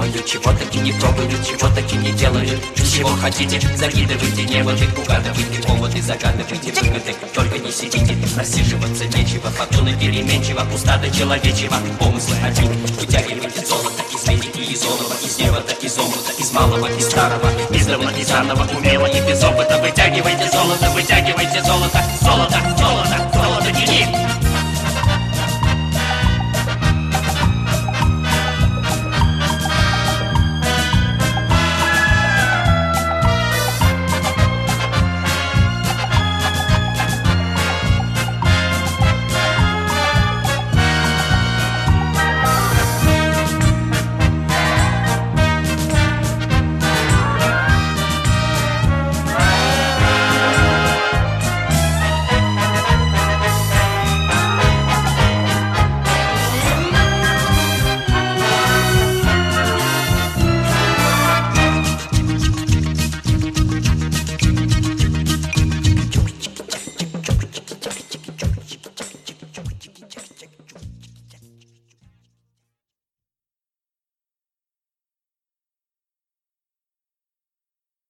делают, чего таки не пробуют, чего таки не делают. Чего хотите, закидывайте неводы, угадывайте поводы, загадывайте выгоды. Только не сидите, рассиживаться нечего, фортуны переменчива, пуста до человечего. Помыслы один, вытягивайте золото из меди и из олова, из невода, из омута, из малого, из старого, издавна, из заново, умело и без опыта. Вытягивайте золото, золото.